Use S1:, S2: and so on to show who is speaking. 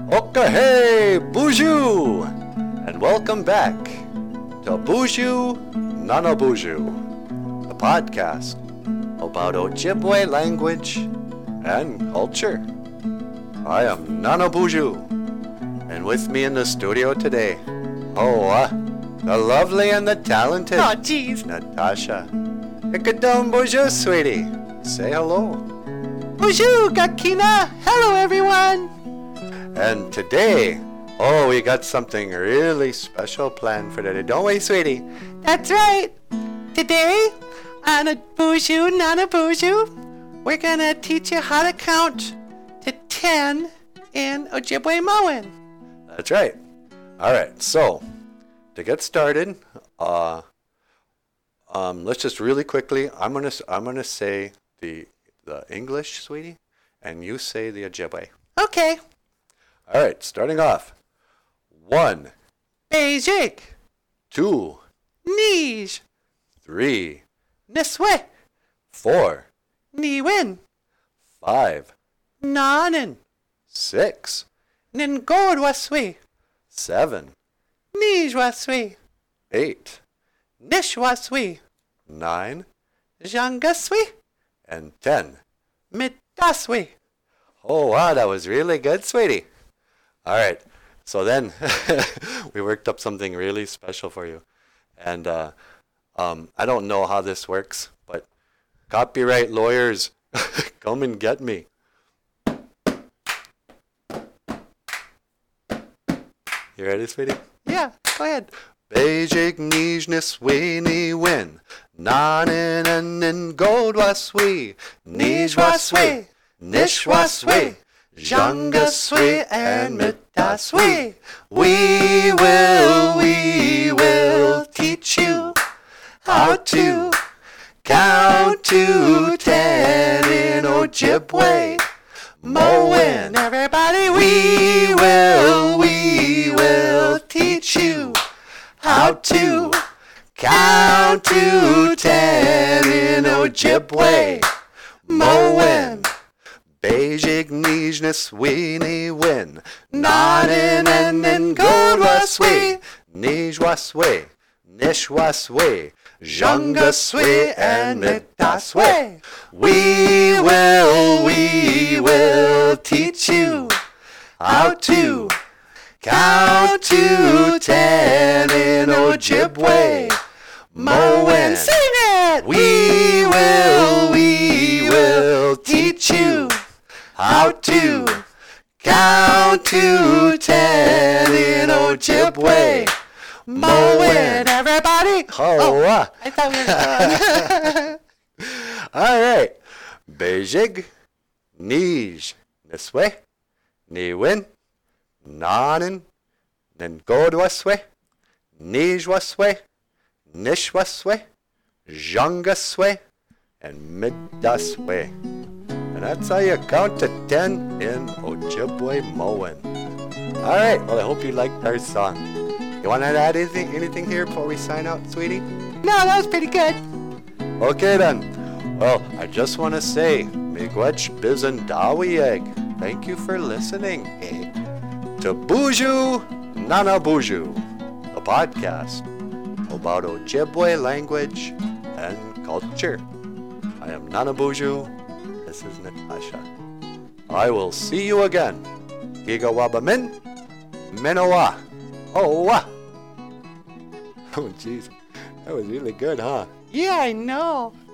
S1: Okahei Buju! And welcome back to Buju Nanabuju, the podcast about Ojibwe language and culture. I am Nanabuju, and with me in the studio today, the lovely and the talented Natasha. Ikadom Buju, sweetie. Say hello.
S2: Bonjour, Gakina. Hello, everyone.
S1: And today, we got something really special planned for today, don't we, sweetie?
S2: That's right. Today, on a Bonjour, Nana Bonjour, we're going to teach you how to count to 10 in Ojibwe Moan.
S1: That's right. All right, so to get started, let's just really quickly, I'm gonna say the English, sweetie, and you say the Ojibwe.
S2: Okay.
S1: All right, starting off. 1,
S2: Beijing,
S1: 2,
S2: Nij,
S1: 3,
S2: Niswe,
S1: 4,
S2: Niwin,
S1: 5,
S2: Nanan,
S1: 6,
S2: Ningodwaswe,
S1: 7,
S2: Nijwaswe,
S1: 8,
S2: Nishwaswe,
S1: 9,
S2: Jangaswe,
S1: and 10.
S2: Mitaswe.
S1: Oh, wow, that was really good, sweetie. All right, so then we worked up something really special for you. And I don't know how this works, but copyright lawyers, come and get me. You ready, sweetie?
S2: Yeah, go ahead.
S1: Beijing Nijnis Weni Win Nanin and Goldwaswe Nijwaswe Nishwaswe Jangaswe and Mitaswe. We will teach you how to count to 10 in Ojibwe Moan.
S2: Everybody,
S1: We will teach you how to count to 10 in Ojibwe Moan. Beijing Nijnis Weenie Win Nanin and Goldwaswe Nijwaswe Nishwaswe Jangaswe and Mitaswe. We will teach you how to count to 10 in Ojibwe Moan.
S2: sing it!
S1: We will teach you how to count to 10 in Ojibwe Moan.
S2: Everybody.
S1: Oh,
S2: I thought we were
S1: all right. Beijing, Nij, Niswe, Niwin, Nanin, Ningodwaswe, Nijwaswe, Nishwaswe, Jangaswe, and Midaswe. And that's how you count to 10 in Ojibwe Moan. All right, well, I hope you liked our song. You want to add anything here before we sign out, sweetie?
S2: No, that was pretty good.
S1: Okay, then. Well, I just want to say, Miigwech Bizandawieg. Thank you for listening to Buju Nanabuju, a podcast about Ojibwe language and culture. I am Nanabuju. This is Natasha. I will see you again. Gigawabamin, Minowa. Oh, jeez. That was really good, huh?
S2: Yeah, I know.